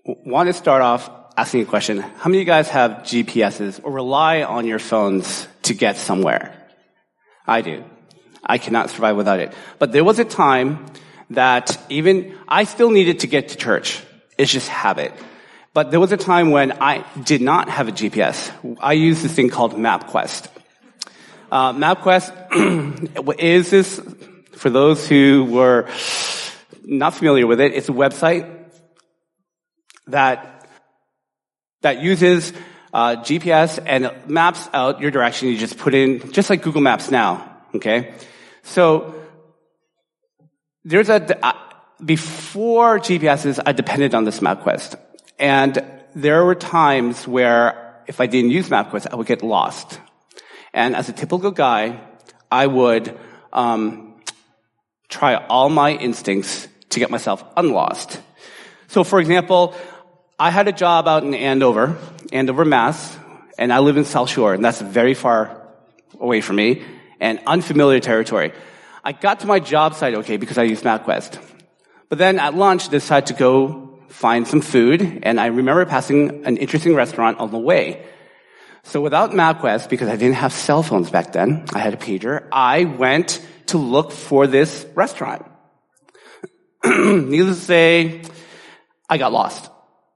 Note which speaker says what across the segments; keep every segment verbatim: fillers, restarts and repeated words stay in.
Speaker 1: want to start off asking a question. How many of you guys have G P S's or rely on your phones to get somewhere? I do. I cannot survive without it. But there was a time that even I still needed to get to church. It's just habit. But there was a time when I did not have a G P S. I used this thing called MapQuest. Uh, MapQuest is this, for those who were not familiar with it, it's a website that that uses uh, G P S and maps out your direction. You just put in, just like Google Maps now, okay? So there's a, uh, before G P S's, I depended on this MapQuest. And there were times where if I didn't use MapQuest, I would get lost. And as a typical guy, I would um, try all my instincts to get myself unlost. So, for example, I had a job out in Andover, Andover, Mass, and I live in South Shore, and that's very far away from me, and unfamiliar territory. I got to my job site okay because I used MapQuest. But then at lunch, I decided to go find some food, and I remember passing an interesting restaurant on the way. So without MapQuest, because I didn't have cell phones back then, I had a pager, I went to look for this restaurant. Needless to say, I got lost.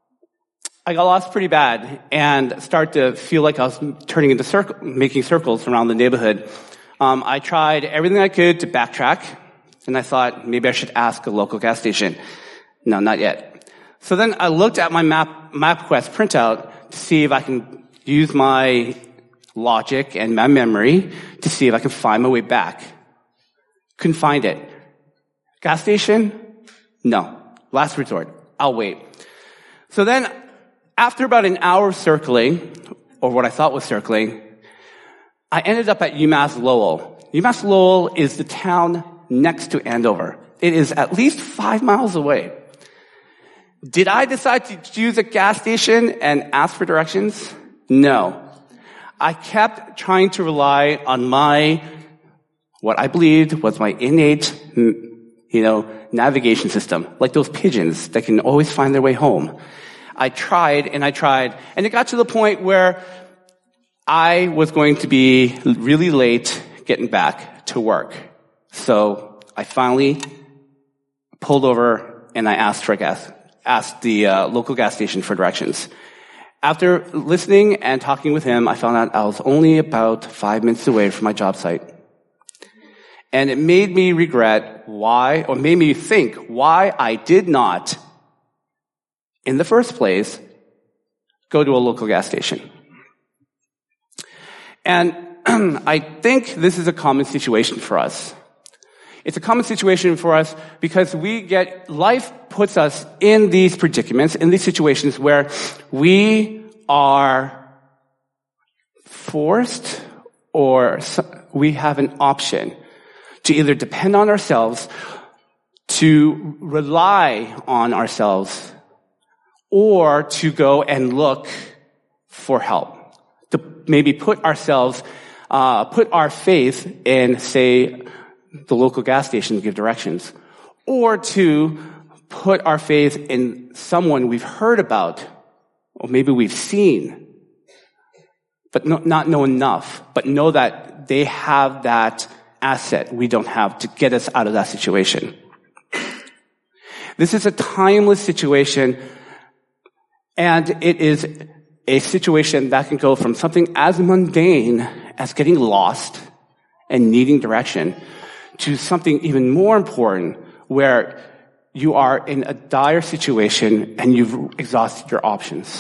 Speaker 1: I got lost pretty bad and started to feel like I was turning into circle, making circles around the neighborhood. Um, I tried everything I could to backtrack, and I thought maybe I should ask a local gas station. No, not yet. So then I looked at my map, MapQuest printout to see if I can use my logic and my memory to see if I can find my way back. Couldn't find it. Gas station? No. Last resort. I'll wait. So then, after about an hour of circling, or what I thought was circling, I ended up at UMass Lowell. UMass Lowell is the town next to Andover. It is at least five miles away. Did I decide to use a gas station and ask for directions? No. I kept trying to rely on my, what I believed was my innate, you know, navigation system, like those pigeons that can always find their way home. I tried and I tried, and it got to the point where I was going to be really late getting back to work. So I finally pulled over and I asked for gas, asked the uh, local gas station for directions. After listening and talking with him, I found out I was only about five minutes away from my job site. And it made me regret why, or made me think why I did not, in the first place, go to a local gas station. And I think this is a common situation for us. It's a common situation for us because we get, life puts us in these predicaments, in these situations where we are forced or we have an option to either depend on ourselves, to rely on ourselves, or to go and look for help. To maybe put ourselves, uh, put our faith in, say, the local gas station to give directions, or to put our faith in someone we've heard about, or maybe we've seen, but no, not know enough, but know that they have that asset we don't have to get us out of that situation. This is a timeless situation, and it is a situation that can go from something as mundane as getting lost and needing direction to something even more important where you are in a dire situation and you've exhausted your options.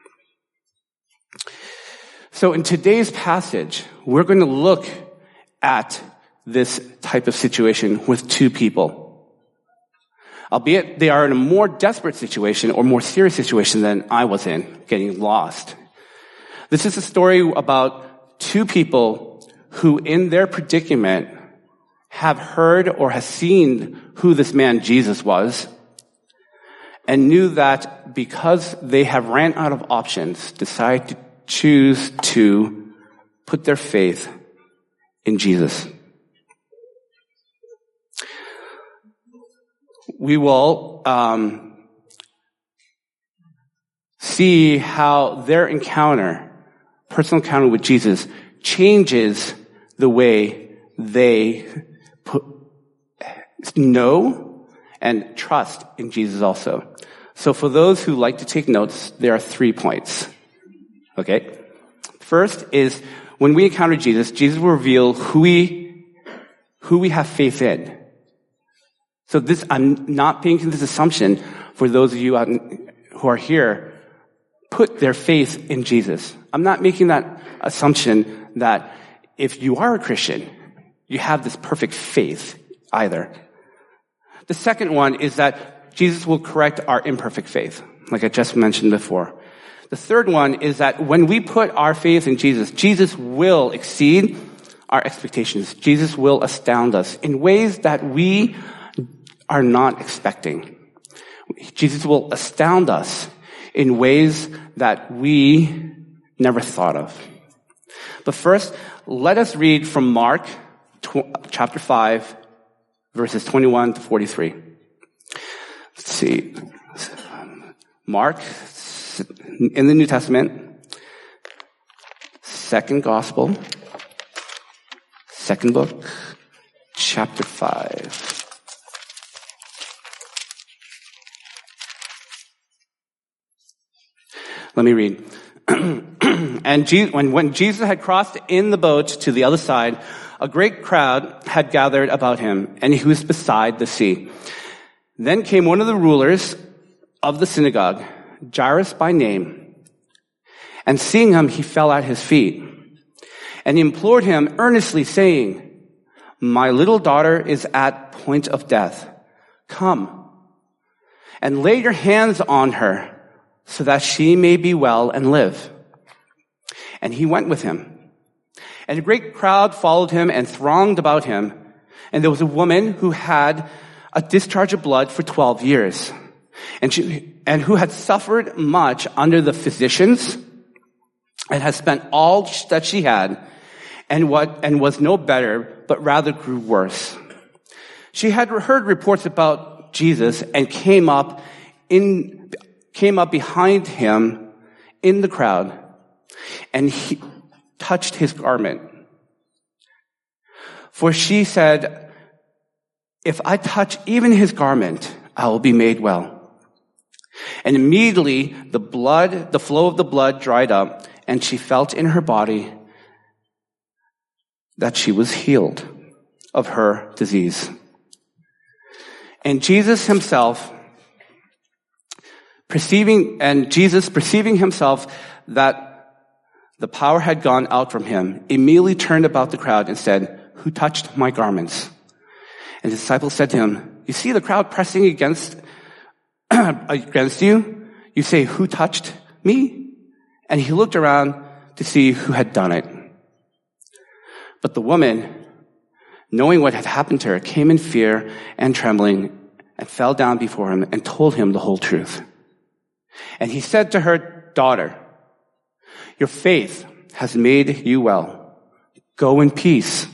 Speaker 1: So in today's passage, we're going to look at this type of situation with two people. Albeit they are in a more desperate situation or more serious situation than I was in, getting lost. This is a story about two people who in their predicament have heard or have seen who this man Jesus was and knew that because they have ran out of options, decided to choose to put their faith in Jesus. We will um, see how their encounter, personal encounter with Jesus, changes the way they put, know and trust in Jesus also. So for those who like to take notes, there are three points. Okay? First is when we encounter Jesus, Jesus will reveal who we, who we have faith in. So this, I'm not making this assumption for those of you out in, who are here, put their faith in Jesus. I'm not making that assumption that if you are a Christian, you have this perfect faith either. The second one is that Jesus will correct our imperfect faith, like I just mentioned before. The third one is that when we put our faith in Jesus, Jesus will exceed our expectations. Jesus will astound us in ways that we are not expecting. Jesus will astound us in ways that we never thought of. But first, let us read from Mark tw- chapter five, verses twenty-one to forty-three. Let's see. Mark, in the New Testament, second gospel, second book, chapter five. Let me read. And Je- when, when Jesus had crossed in the boat to the other side, a great crowd had gathered about him, and he was beside the sea. Then came one of the rulers of the synagogue, Jairus by name, and seeing him, he fell at his feet, and he implored him earnestly, saying, "My little daughter is at point of death. Come and lay your hands on her, so that she may be well and live." And he went with him. And a great crowd followed him and thronged about him. And there was a woman who had a discharge of blood for twelve years, and she, and who had suffered much under the physicians, and had spent all that she had, and what, and was no better, but rather grew worse. She had heard reports about Jesus and came up in, came up behind him in the crowd, and he touched his garment. For she said, "If I touch even his garment, I will be made well." And immediately the blood, the flow of the blood dried up, and she felt in her body that she was healed of her disease. And Jesus himself, perceiving, and Jesus perceiving himself that the power had gone out from him, immediately turned about the crowd and said, "Who touched my garments?" And his disciples said to him, "You see the crowd pressing against, against you? You say, 'Who touched me?'" And he looked around to see who had done it. But the woman, knowing what had happened to her, came in fear and trembling and fell down before him and told him the whole truth. And he said to her, "Daughter, your faith has made you well. Go in peace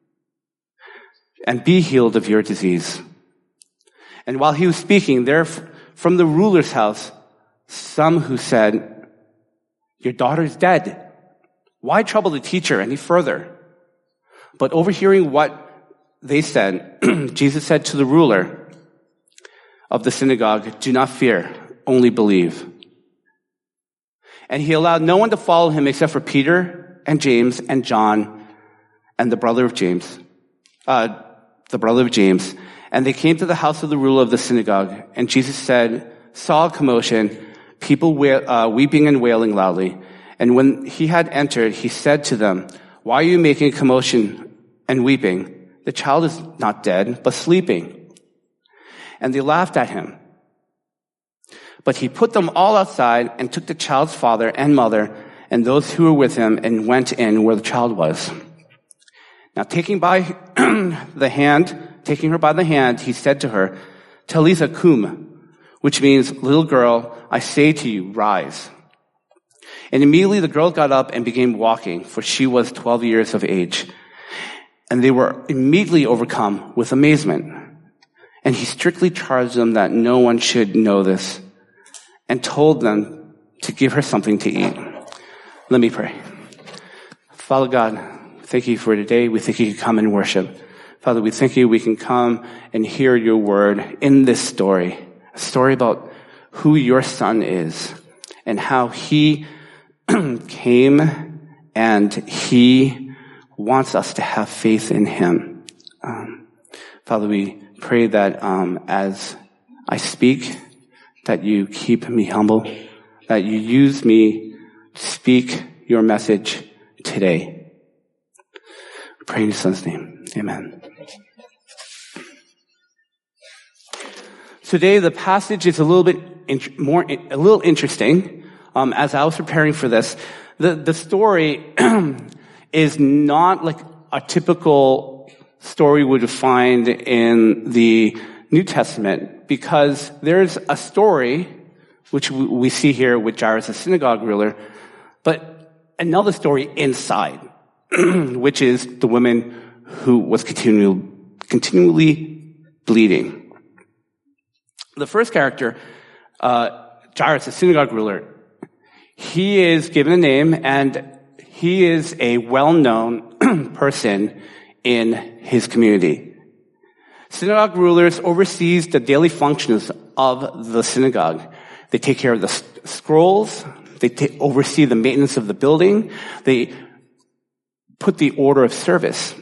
Speaker 1: and be healed of your disease." And while he was speaking, there from the ruler's house, some who said, "Your daughter is dead. Why trouble the teacher any further?" But overhearing what they said, Jesus said to the ruler of the synagogue, "Do not fear, only believe." And he allowed no one to follow him except for Peter and James and John and the brother of James, uh, the brother of James. And they came to the house of the ruler of the synagogue. And Jesus said, saw a commotion, people wail, uh, weeping and wailing loudly. And when he had entered, he said to them, "Why are you making a commotion and weeping? The child is not dead, but sleeping." And they laughed at him. But he put them all outside and took the child's father and mother and those who were with him and went in where the child was. Now taking by the hand, taking her by the hand, he said to her, "Talitha cum," which means, "Little girl, I say to you, rise." And immediately the girl got up and began walking, for she was twelve years of age. And they were immediately overcome with amazement. And he strictly charged them that no one should know this, and told them to give her something to eat. Let me pray. Father God, thank you for today. We thank you can come and worship. Father, we thank you we can come and hear your word in this story, a story about who your son is and how he came and he wants us to have faith in him. Um, Father, we pray that um, as I speak, that you keep me humble, that you use me to speak your message today. I pray in your son's name. Amen. Today, the passage is a little bit int- more, a little interesting. Um, as I was preparing for this, the, the story is not like a typical story we would find in the New Testament, because there's a story, which we see here with Jairus, the synagogue ruler, but another story inside, which is the woman who was continually, continually bleeding. The first character, uh, Jairus, the synagogue ruler, he is given a name, and he is a well-known person in his community. Synagogue rulers oversees the daily functions of the synagogue. They take care of the scrolls. They ta- oversee the maintenance of the building. They put the order of service.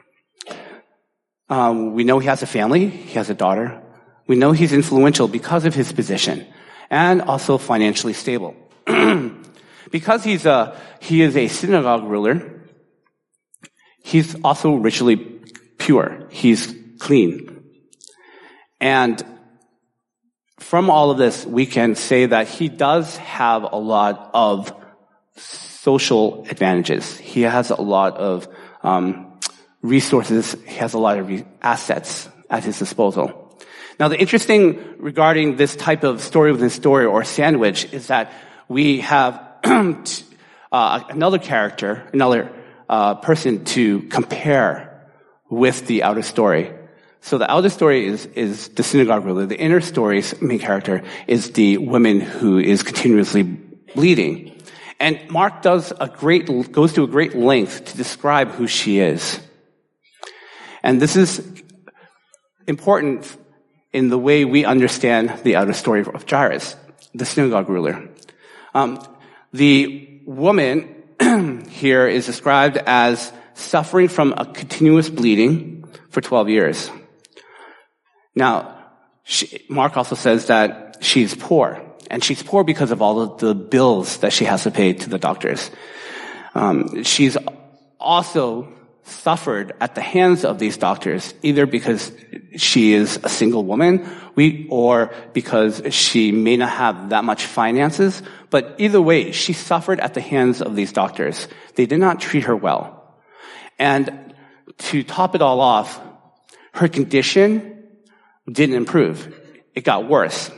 Speaker 1: Um, we know he has a family. He has a daughter. We know he's influential because of his position, and also financially stable. Because he's a, he is a synagogue ruler, he's also ritually pure. He's clean. And from all of this, we can say that he does have a lot of social advantages. He has a lot of um, resources. He has a lot of re- assets at his disposal. Now, the interesting regarding this type of story within story or sandwich is that we have uh, another character, another uh, person to compare with the outer story. So the outer story is, is the synagogue ruler. The inner story's main character is the woman who is continuously bleeding. And Mark does a great, goes to a great length to describe who she is. And this is important in the way we understand the outer story of Jairus, the synagogue ruler. Um, the woman here is described as suffering from a continuous bleeding for twelve years. Now, she, Mark also says that she's poor, and she's poor because of all of the bills that she has to pay to the doctors. Um, she's also suffered at the hands of these doctors, either because she is a single woman, we, or because she may not have that much finances. But either way, she suffered at the hands of these doctors. They did not treat her well. And to top it all off, her condition didn't improve. It got worse.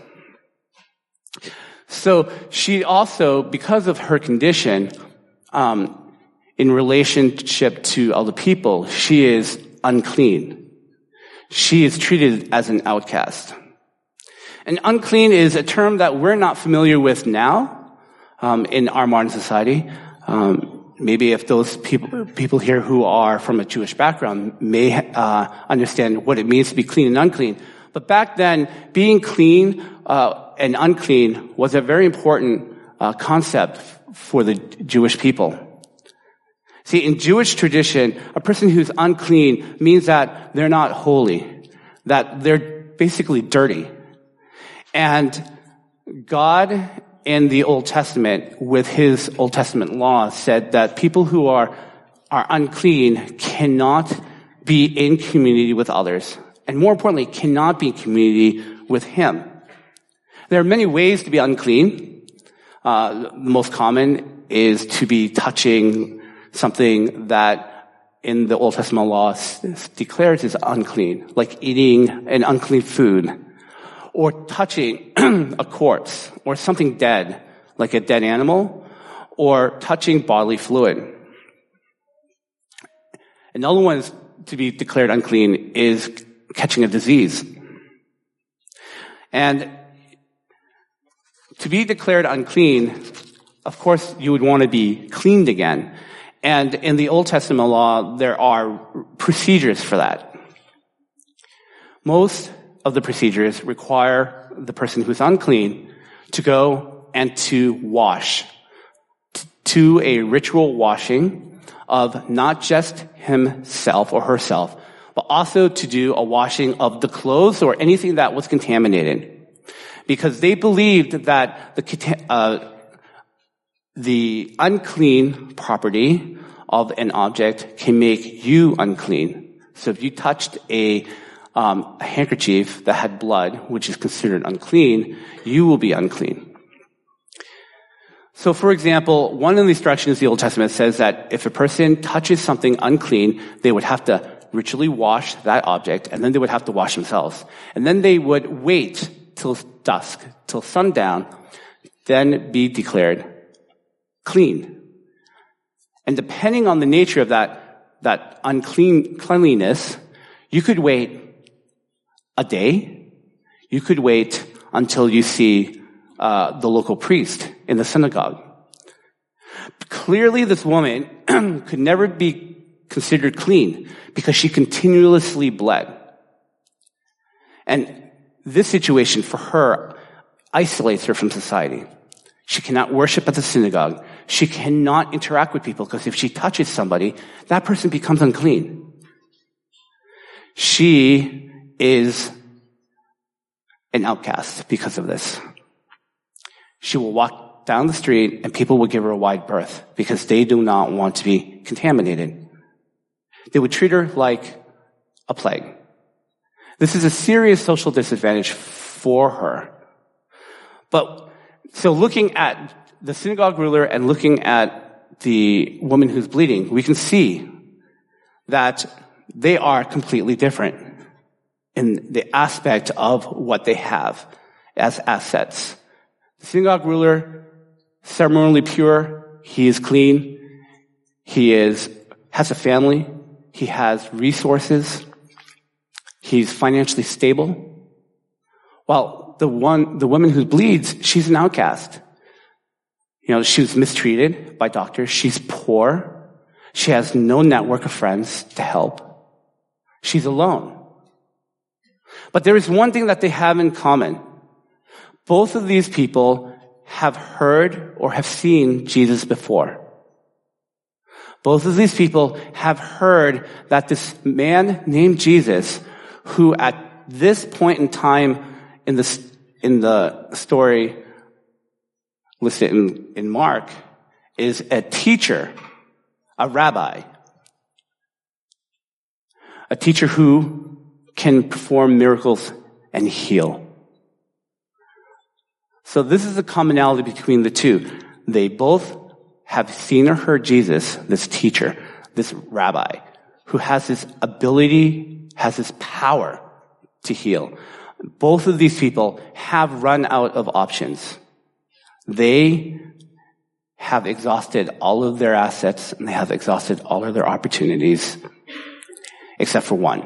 Speaker 1: So she also, because of her condition, um, in relationship to other people, she is unclean. She is treated as an outcast. And unclean is a term that we're not familiar with now um, in our modern society. Um, maybe if those people people here who are from a Jewish background may uh, understand what it means to be clean and unclean. But back then, being clean uh, and unclean was a very important uh, concept for the Jewish people. See, in Jewish tradition, a person who's unclean means that they're not holy, that they're basically dirty. And God in the Old Testament, with his Old Testament law, said that people who are, are unclean cannot be in community with others. And more importantly, cannot be in community with him. There are many ways to be unclean. Uh, the most common is to be touching something that in the Old Testament law declares is unclean, like eating an unclean food, or touching a corpse, or something dead, like a dead animal, or touching bodily fluid. Another one is to be declared unclean is catching a disease. And To be declared unclean, of course, you would want to be cleaned again. And in the Old Testament law, there are procedures for that. Most of the procedures require the person who's unclean to go and to wash, to a ritual washing of not just himself or herself, but also to do a washing of the clothes or anything that was contaminated. Because they believed that the, uh, the unclean property of an object can make you unclean. So if you touched a, um, a handkerchief that had blood, which is considered unclean, you will be unclean. So for example, one of the instructions in the Old Testament says that if a person touches something unclean, they would have to ritually wash that object, and then they would have to wash themselves. And then they would wait till dusk, till sundown, then be declared clean. And depending on the nature of that, that unclean cleanliness, you could wait a day, you could wait until you see uh, the local priest in the synagogue. Clearly, this woman could never be considered clean because she continuously bled. And this situation for her isolates her from society. She cannot worship at the synagogue. She cannot interact with people because if she touches somebody, that person becomes unclean. She is an outcast because of this. She will walk down the street and people will give her a wide berth because they do not want to be contaminated. They would treat her like a plague. This is a serious social disadvantage for her. But, so looking at the synagogue ruler and looking at the woman who's bleeding, we can see that they are completely different in the aspect of what they have as assets. The synagogue ruler, ceremonially pure, he is clean, he is, has a family, he has resources, he's financially stable. While the one, the woman who bleeds, she's an outcast. You know, she was mistreated by doctors. She's poor. She has no network of friends to help. She's alone. But there is one thing that they have in common. Both of these people have heard or have seen Jesus before. Both of these people have heard that this man named Jesus, who at this point in time in the, in the story listed in, in Mark, is a teacher, a rabbi, a teacher who can perform miracles and heal. So this is the commonality between the two. They both have seen or heard Jesus, this teacher, this rabbi, who has this ability, has this power to heal. Both of these people have run out of options. They have exhausted all of their assets and they have exhausted all of their opportunities, except for one.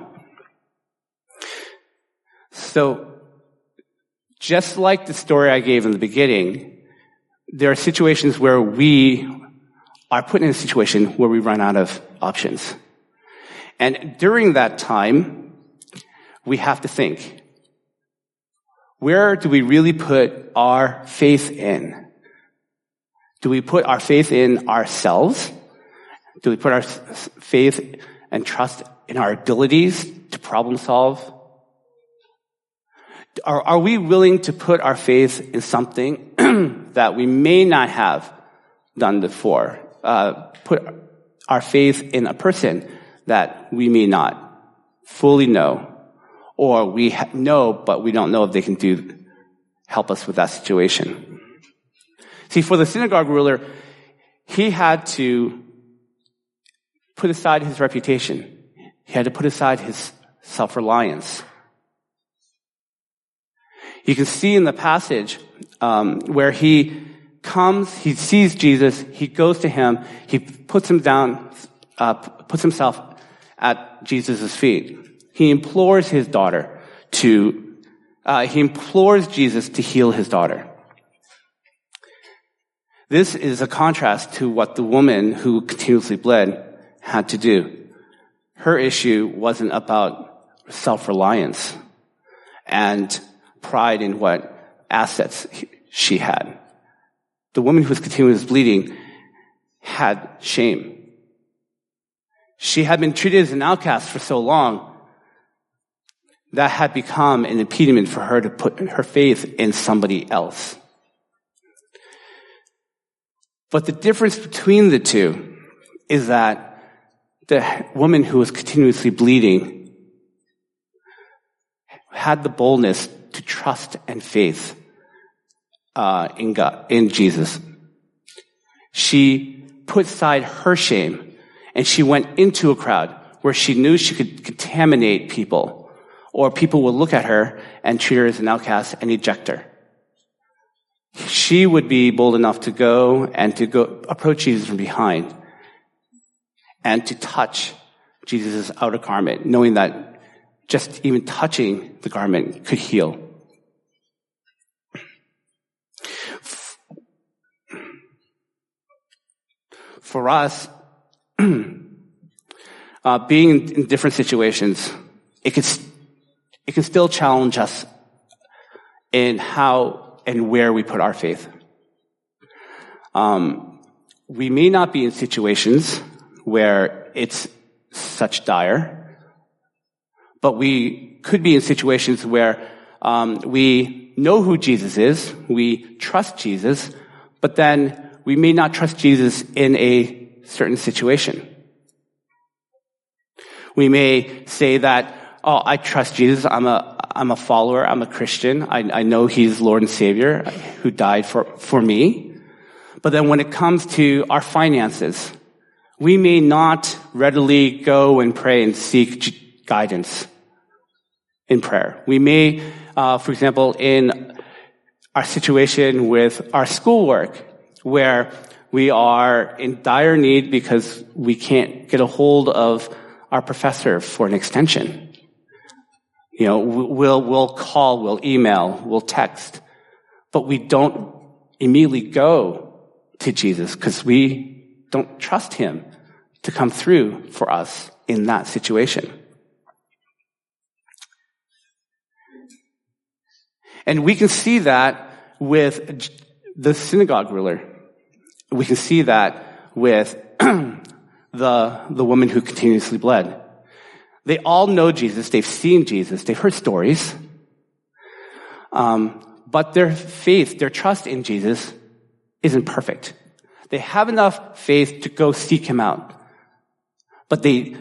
Speaker 1: So, just like the story I gave in the beginning, there are situations where we are put in a situation where we run out of options. And during that time, we have to think, where do we really put our faith in? Do we put our faith in ourselves? Do we put our faith and trust in our abilities to problem solve? Are, are we willing to put our faith in something that we may not have done before? Uh, put our faith in a person that we may not fully know, or we ha- know, but we don't know if they can do, help us with that situation. See, for the synagogue ruler, he had to put aside his reputation. He had to put aside his self-reliance. You can see in the passage um, where he comes, he sees Jesus, he goes to him, he puts him down, uh, puts himself at Jesus' feet. He implores his daughter to, uh, he implores Jesus to heal his daughter. This is a contrast to what the woman who continuously bled had to do. Her issue wasn't about self-reliance and pride in what assets she had. The woman who was continuously bleeding had shame. She had been treated as an outcast for so long that had become an impediment for her to put her faith in somebody else. But the difference between the two is that the woman who was continuously bleeding had the boldness to trust and faith uh, in God, in Jesus. She put aside her shame and she went into a crowd where she knew she could contaminate people, or people would look at her and treat her as an outcast and eject her. She would be bold enough to go and to go approach Jesus from behind and to touch Jesus' outer garment, knowing that just even touching the garment could heal. For us, uh, being in, in different situations, it can, it can still challenge us in how and where we put our faith. Um, we may not be in situations where it's such dire, but we could be in situations where um, we know who Jesus is, we trust Jesus, but then we may not trust Jesus in a certain situation. We may say that, oh, I trust Jesus, I'm a I'm a follower, I'm a Christian, I, I know He's Lord and Savior who died for, for me. But then when it comes to our finances, we may not readily go and pray and seek guidance in prayer. We may, uh, for example, in our situation with our schoolwork, where we are in dire need because we can't get a hold of our professor for an extension. You know, we'll, we'll call, we'll email, we'll text, but we don't immediately go to Jesus because we don't trust Him to come through for us in that situation. And we can see that with the synagogue ruler. We can see that with the, the woman who continuously bled. They all know Jesus. They've seen Jesus. They've heard stories. Um, but their faith, their trust in Jesus isn't perfect. They have enough faith to go seek Him out. But they,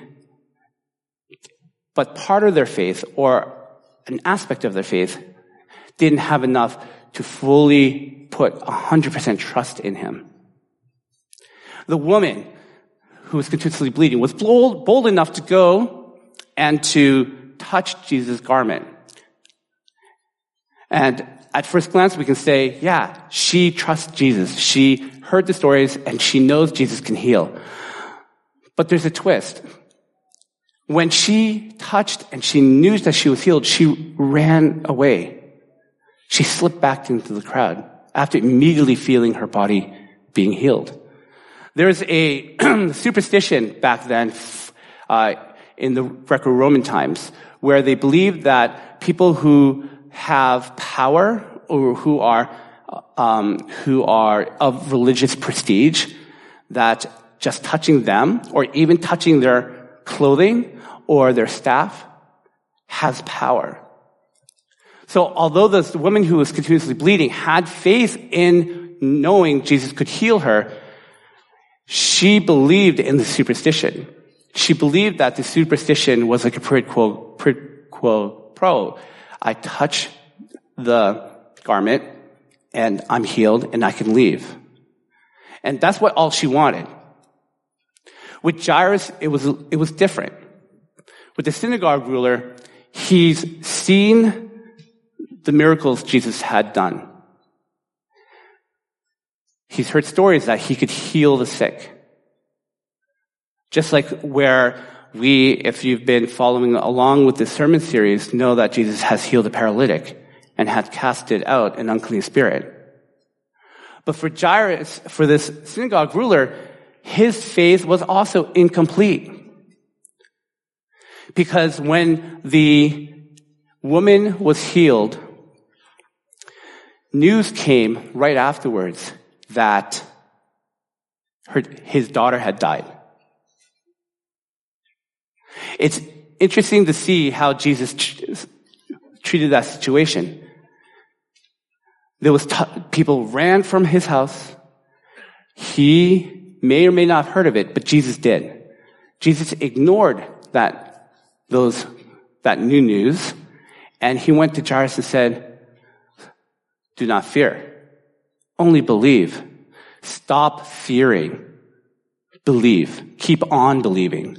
Speaker 1: but part of their faith, or an aspect of their faith, didn't have enough to fully put one hundred percent trust in Him. The woman who was continuously bleeding was bold, bold enough to go and to touch Jesus' garment. And at first glance, we can say, yeah, she trusts Jesus. She heard the stories and she knows Jesus can heal. But there's a twist. When she touched and she knew that she was healed, she ran away. She slipped back into the crowd after immediately feeling her body being healed. There's a superstition back then, uh, in the Greco-Roman times, where they believed that people who have power or who are um, who are of religious prestige, that just touching them or even touching their clothing or their staff has power. So although this woman who was continuously bleeding had faith in knowing Jesus could heal her, she believed in the superstition. She believed that the superstition was like a quid quo, quid quo pro. I touch the garment and I'm healed and I can leave. And that's what all she wanted. With Jairus, it was, it was different. With the synagogue ruler, he's seen the miracles Jesus had done. He's heard stories that he could heal the sick. Just like where we, if you've been following along with this sermon series, know that Jesus has healed a paralytic and has casted out an unclean spirit. But for Jairus, for this synagogue ruler, his faith was also incomplete. Because when the woman was healed, news came right afterwards that her, his daughter had died. It's interesting to see how Jesus tr- treated that situation. There was t- people ran from his house. He may or may not have heard of it, but Jesus did. Jesus ignored that those that new news, and he went to Jairus and said, "Do not fear, only believe. Stop fearing. Believe. Keep on believing."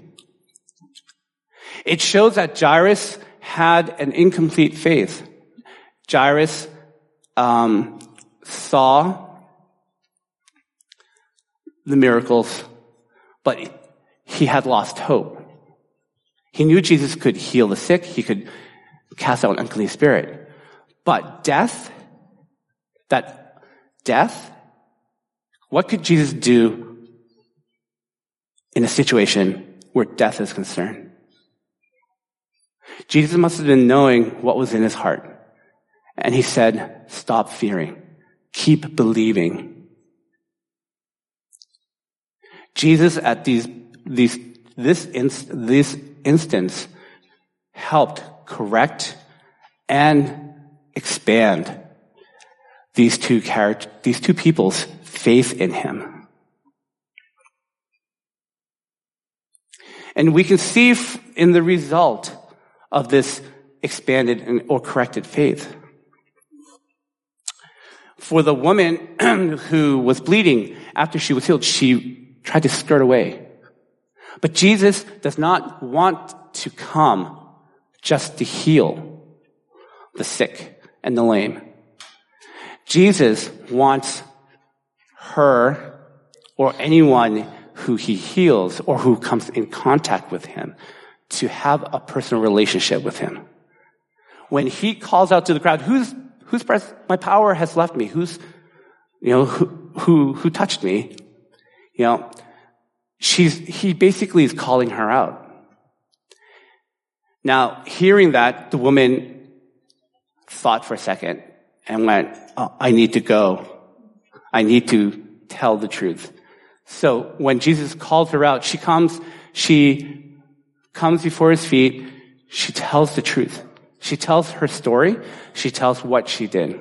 Speaker 1: It shows that Jairus had an incomplete faith. Jairus um, saw the miracles, but he had lost hope. He knew Jesus could heal the sick. He could cast out an unclean spirit. But death, that death, what could Jesus do in a situation where death is concerned? Jesus must have been knowing what was in his heart. And he said, stop fearing. Keep believing. Jesus at these, these, this, inst, this instance helped correct and expand these two character, these two people's faith in him. And we can see in the result of this expanded or corrected faith. For the woman who was bleeding after she was healed, she tried to skirt away. But Jesus does not want to come just to heal the sick and the lame. Jesus wants her or anyone who he heals or who comes in contact with him to have a personal relationship with him. When he calls out to the crowd, who's, who's pres- my power has left me? Who's, you know, who, who, who touched me? You know, she's, he basically is calling her out. Now, hearing that, the woman thought for a second and went, oh, I need to go. I need to tell the truth. So when Jesus called her out, she comes, she comes before his feet. She tells the truth. She tells her story. She tells what she did.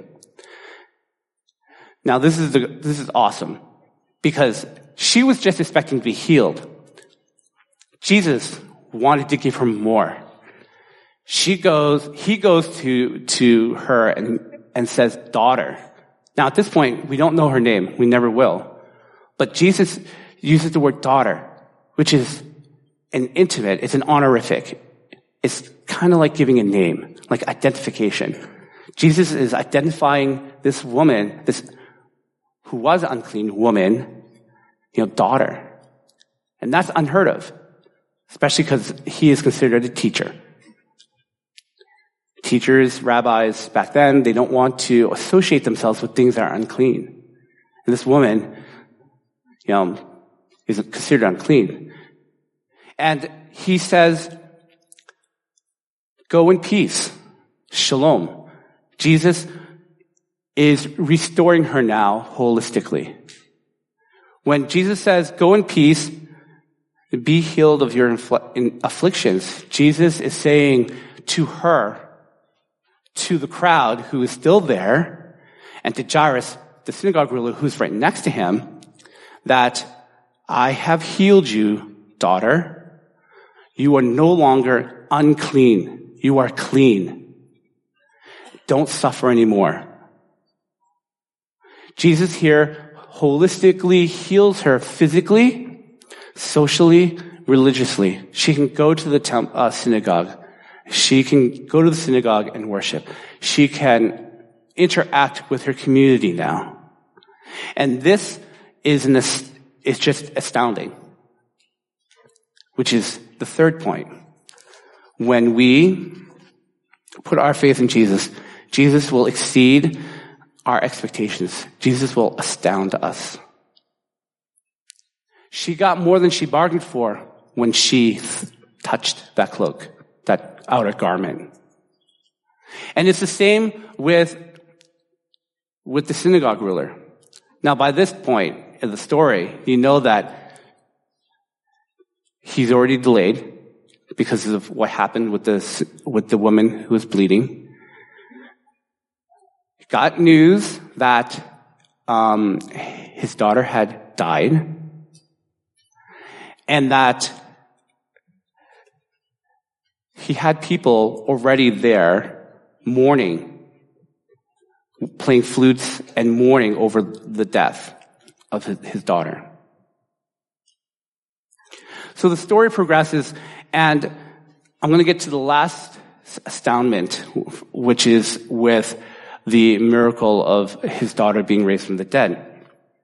Speaker 1: Now this is the, this is awesome because she was just expecting to be healed. Jesus wanted to give her more. She goes, he goes to, to her and, and says, daughter. Now at this point, we don't know her name. We never will. But Jesus uses the word daughter, which is an intimate, it's an honorific. It's kind of like giving a name, like identification. Jesus is identifying this woman, this who was an unclean woman, you know, daughter. And that's unheard of, especially because he is considered a teacher. Teachers, rabbis, back then, they don't want to associate themselves with things that are unclean. And this woman, you know, is considered unclean. And he says, go in peace. Shalom. Jesus is restoring her now holistically. When Jesus says, go in peace, be healed of your infl- afflictions, Jesus is saying to her, to the crowd who is still there, and to Jairus, the synagogue ruler who's right next to him, that I have healed you, daughter. You are no longer unclean. You are clean. Don't suffer anymore. Jesus here holistically heals her physically, socially, religiously. She can go to the temp- uh, synagogue. She can go to the synagogue and worship. She can interact with her community now. And this is an, is just astounding. Which is the third point. When we put our faith in Jesus, Jesus will exceed our expectations, Jesus will astound us. She got more than she bargained for when she touched that cloak, that outer garment. And it's the same with, with the synagogue ruler. Now, by this point in the story, you know that he's already delayed because of what happened with the, with the woman who was bleeding. He got news that um, his daughter had died, and that he had people already there mourning, playing flutes and mourning over the death of his daughter. So the story progresses, and I'm going to get to the last astoundment, which is with the miracle of his daughter being raised from the dead.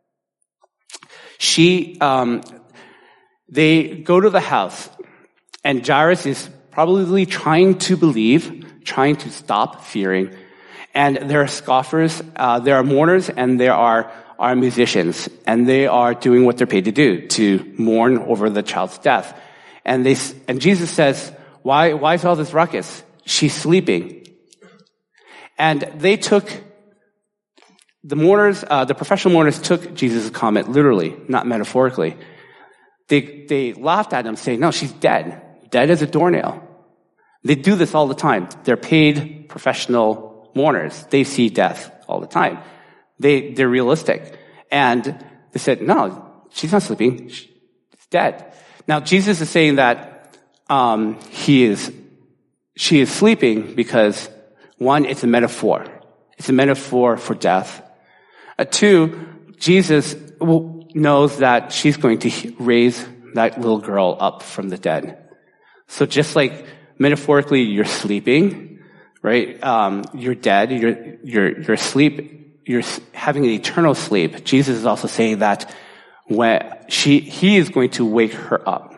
Speaker 1: She, um, they go to the house, and Jairus is probably trying to believe, trying to stop fearing. And there are scoffers, uh, there are mourners, and there are, are musicians. And they are doing what they're paid to do, to mourn over the child's death. And they, and Jesus says, why, why is all this ruckus? She's sleeping. And they took, the mourners, uh, the professional mourners took Jesus' comment literally, not metaphorically. They, they laughed at him saying, no, she's dead. Dead as a doornail. They do this all the time. They're paid professional mourners. They see death all the time. They, they're realistic. And they said, no, she's not sleeping. She's dead. Now, Jesus is saying that, um, he is, she is sleeping because, one, it's a metaphor. It's a metaphor for death. Uh, two, Jesus knows that she's going to raise that little girl up from the dead. So just like metaphorically you're sleeping, right? Um, you're dead, you're, you're, you're asleep, you're having an eternal sleep. Jesus is also saying that when she, he is going to wake her up.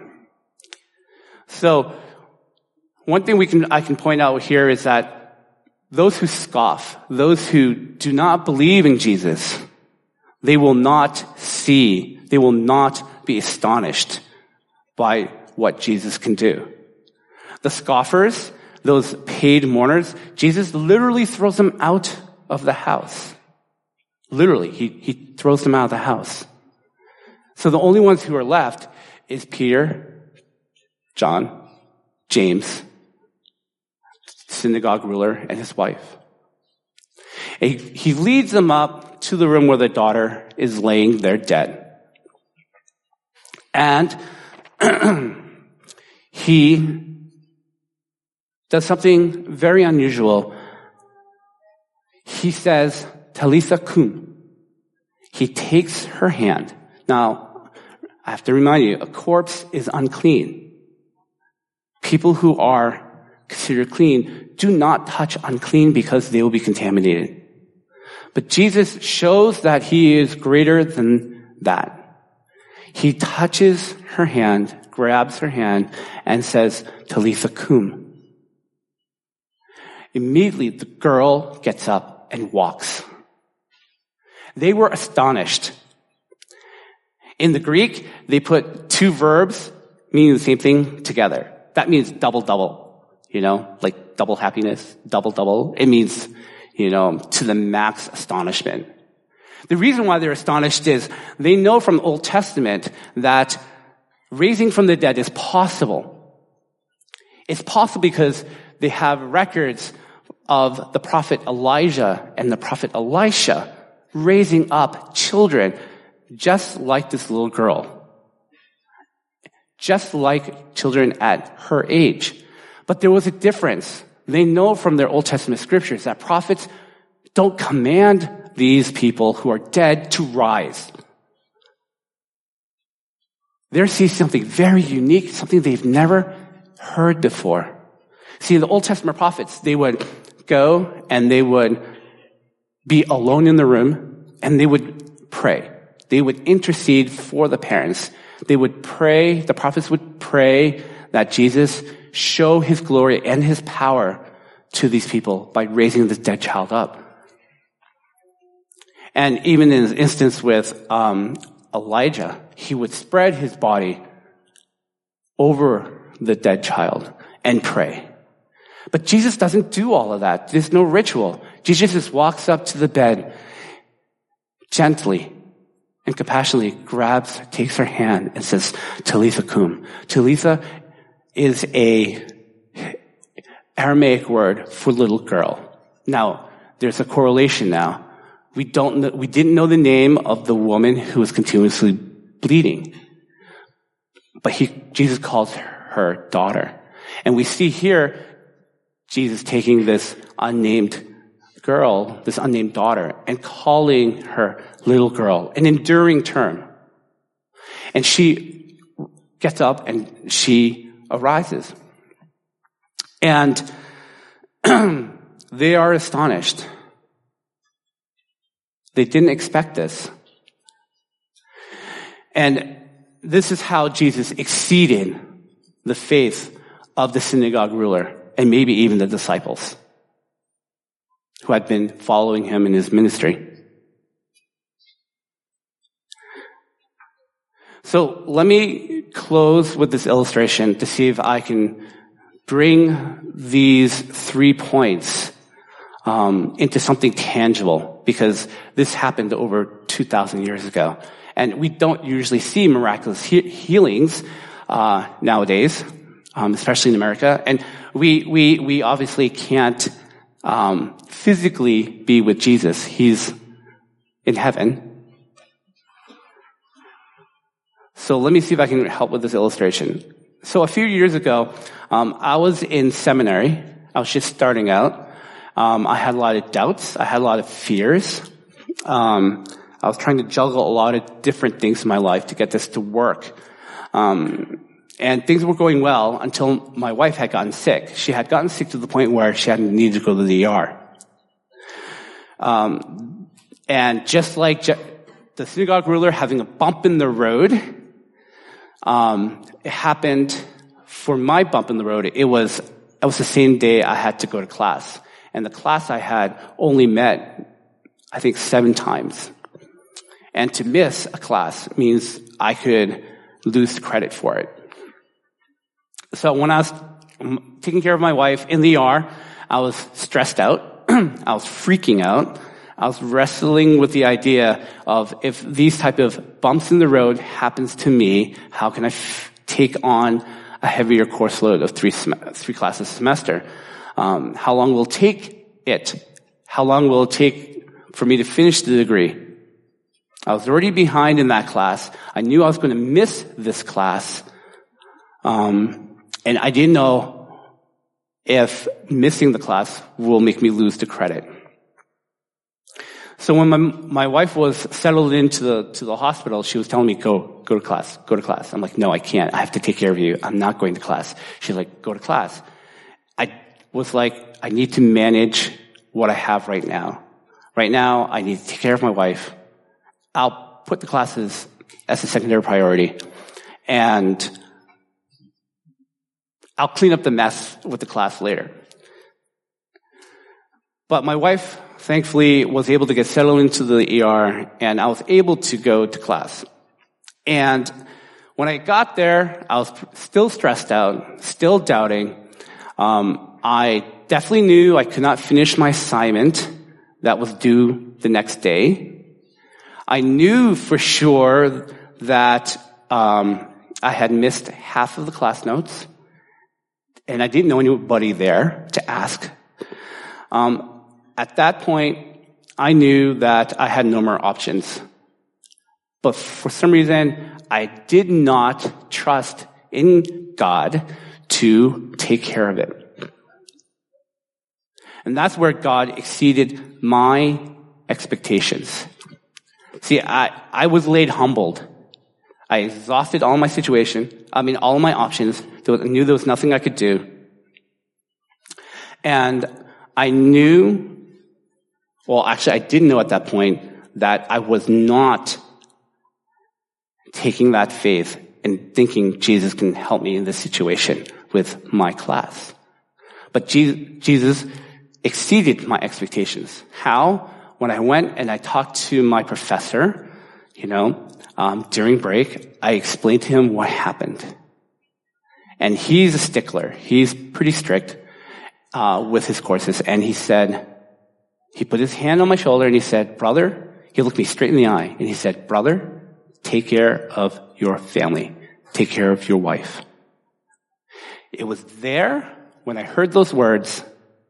Speaker 1: So one thing we can, I can point out here is that those who scoff, those who do not believe in Jesus, they will not see, they will not be astonished by what Jesus can do. The scoffers, those paid mourners, Jesus literally throws them out of the house. Literally, he, he throws them out of the house. So the only ones who are left is Peter, John, James, synagogue ruler, and his wife. And he, he leads them up to the room where the daughter is laying there dead. And he does something very unusual. He says, Talitha cum. He takes her hand. Now, I have to remind you, a corpse is unclean. People who are considered clean do not touch unclean because they will be contaminated. But Jesus shows that he is greater than that. He touches her hand, grabs her hand, and says, Talitha cum. Immediately, the girl gets up and walks. They were astonished. In the Greek, they put two verbs meaning the same thing together. That means double, double. You know, like double happiness, double, double. It means, you know, to the max astonishment. The reason why they're astonished is they know from the Old Testament that raising from the dead is possible. It's possible because they have records of the prophet Elijah and the prophet Elisha raising up children just like this little girl. Just like children at her age. But there was a difference. They know from their Old Testament scriptures that prophets don't command these people who are dead to rise. They're seeing something very unique, something they've never heard before. See, the Old Testament prophets, they would go and they would be alone in the room and they would pray. They would intercede for the parents. They would pray, the prophets would pray that Jesus show his glory and his power to these people by raising this dead child up. And even in an instance with um, Elijah, he would spread his body over the dead child and pray. But Jesus doesn't do all of that. There's no ritual. Jesus just walks up to the bed, gently and compassionately grabs, takes her hand and says, Talitha cum. Talitha is a Aramaic word for little girl. Now, there's a correlation now. We don't know, we didn't know the name of the woman who was continuously bleeding. But he, Jesus calls her, her daughter. And we see here Jesus taking this unnamed girl, this unnamed daughter, and calling her little girl, an enduring term. And she gets up and she arises. And they are astonished. They didn't expect this. And this is how Jesus exceeded the faith of the synagogue ruler and maybe even the disciples who had been following him in his ministry. So let me close with this illustration to see if I can bring these three points um, into something tangible, because this happened over two thousand years ago. And we don't usually see miraculous he- healings uh, nowadays, um, especially in America. And we we we obviously can't um, physically be with Jesus. He's in heaven. So let me see if I can help with this illustration. So a few years ago, um, I was in seminary. I was just starting out. Um, I had a lot of doubts. I had a lot of fears. Um, I was trying to juggle a lot of different things in my life to get this to work. Um, and things were going well until my wife had gotten sick. She had gotten sick to the point where she had needed to go to the E R. Um, and just like je- the synagogue ruler having a bump in the road, um, it happened for my bump in the road. It was, it was the same day I had to go to class. And the class I had only met, I think, seven times. And to miss a class means I could lose credit for it. So when I was taking care of my wife in the E R, I was stressed out. I was freaking out. I was wrestling with the idea of, if these type of bumps in the road happens to me, how can I f- take on a heavier course load of three sem- three classes a semester? Um, how long will it take it? How long will it take for me to finish the degree? I was already behind in that class. I knew I was going to miss this class. Um, and I didn't know if missing the class will make me lose the credit. So when my, my wife was settled into the, to the hospital, she was telling me, go, go to class, go to class. I'm like, no, I can't. I have to take care of you. I'm not going to class. She's like, go to class. I was like, I need to manage what I have right now. Right now, I need to take care of my wife. I'll put the classes as a secondary priority, and I'll clean up the mess with the class later. But my wife, thankfully, was able to get settled into the E R, and I was able to go to class. And when I got there, I was still stressed out, still doubting. Um, I definitely knew I could not finish my assignment that was due the next day. I knew for sure that um, I had missed half of the class notes, and I didn't know anybody there to ask. Um, at that point, I knew that I had no more options. But for some reason, I did not trust in God to take care of it. And that's where God exceeded my expectations. See, I, I was laid humbled. I exhausted all my situation. I mean, all of my options. There was, I knew there was nothing I could do. And I knew, well, actually, I didn't know at that point that I was not taking that faith and thinking Jesus can help me in this situation with my class. But Jesus exceeded my expectations. How? when I went and I talked to my professor, you know, um, during break, I explained to him what happened. And he's a stickler. He's pretty strict uh, with his courses. And he said, he put his hand on my shoulder and he said, brother, he looked me straight in the eye and he said, brother, take care of your family. Take care of your wife. It was there when I heard those words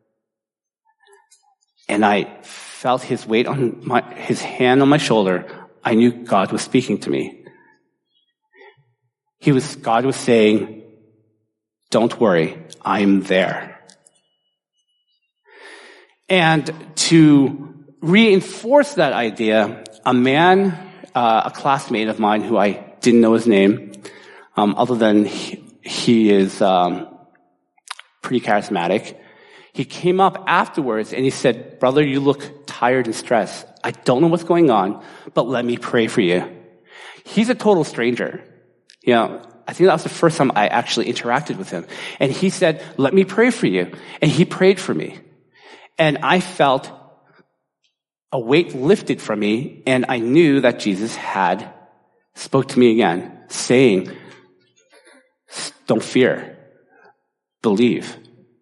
Speaker 1: and I felt his weight on my, his hand on my shoulder. I knew God was speaking to me. He was, God was saying, don't worry, I'm there. And to reinforce that idea, a man, uh, a classmate of mine who I didn't know his name, um, other than he, he is um, pretty charismatic, he came up afterwards and he said, brother, you look tired and stressed. I don't know what's going on, but let me pray for you. He's a total stranger. You know, I think that was the first time I actually interacted with him. And he said, let me pray for you. And he prayed for me. And I felt a weight lifted from me, and I knew that Jesus had spoke to me again, saying, don't fear, believe.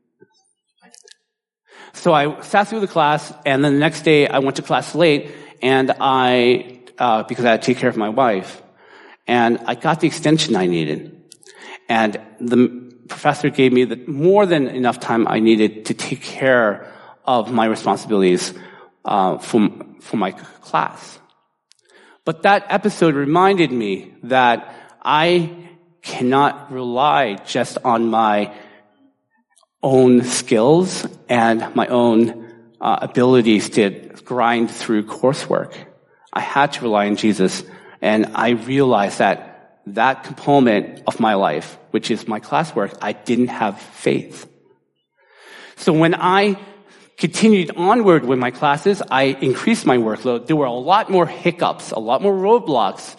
Speaker 1: So I sat through the class, and then the next day I went to class late, and I, uh, because I had to take care of my wife, and I got the extension I needed. And the professor gave me the, more than enough time I needed to take care of my responsibilities uh, for, for my class. But that episode reminded me that I cannot rely just on my own skills and my own uh, abilities to grind through coursework. I had to rely on Jesus, and I realized that that component of my life, which is my classwork, I didn't have faith. So when I continued onward with my classes, I increased my workload. There were a lot more hiccups, a lot more roadblocks,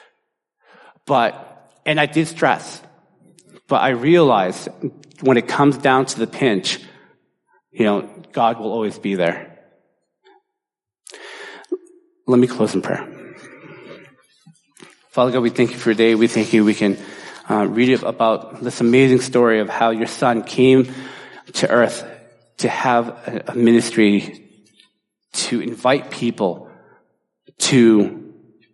Speaker 1: but, and I did stress. But I realized when it comes down to the pinch, you know, God will always be there. Let me close in prayer. Father God, we thank you for today. We thank you we can uh, read about this amazing story of how your son came to earth to have a, a ministry, to invite people to,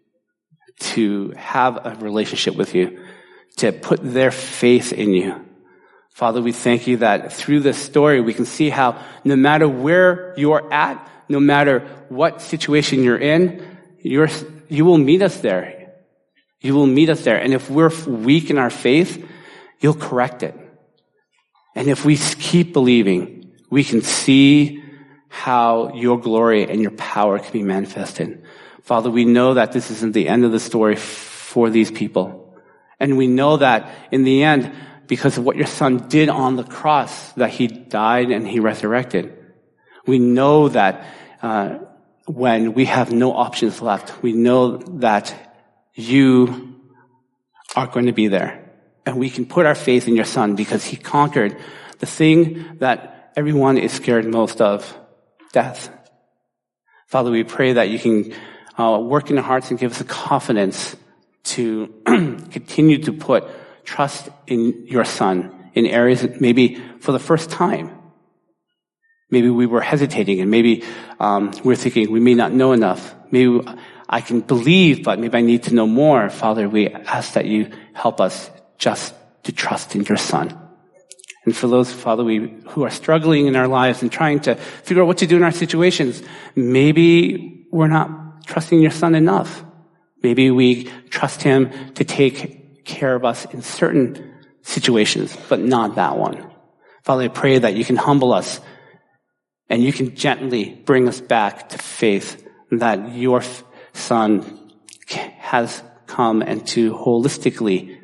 Speaker 1: to have a relationship with you, to put their faith in you. Father, we thank you that through this story we can see how no matter where you're at, no matter what situation you're in, you're, you will meet us there. You will meet us there. And if we're weak in our faith, you'll correct it. And if we keep believing, we can see how your glory and your power can be manifested. Father, we know that this isn't the end of the story for these people. And we know that in the end, because of what your son did on the cross, that he died and he resurrected. We know that uh, when we have no options left, we know that you are going to be there. And we can put our faith in your son because he conquered the thing that everyone is scared most of, death. Father, we pray that you can uh, work in our hearts and give us the confidence to continue to put trust in your son in areas that maybe for the first time, maybe we were hesitating and maybe um, we're thinking we may not know enough. Maybe I can believe, but maybe I need to know more. Father, we ask that you help us just to trust in your son. And for those, Father, we, who are struggling in our lives and trying to figure out what to do in our situations, maybe we're not trusting your son enough. Maybe we trust him to take care of us in certain situations, but not that one. Father, I pray that you can humble us and you can gently bring us back to faith that your son has come and to holistically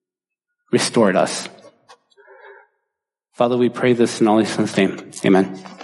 Speaker 1: restored us. Father, we pray this in all your son's name. Amen.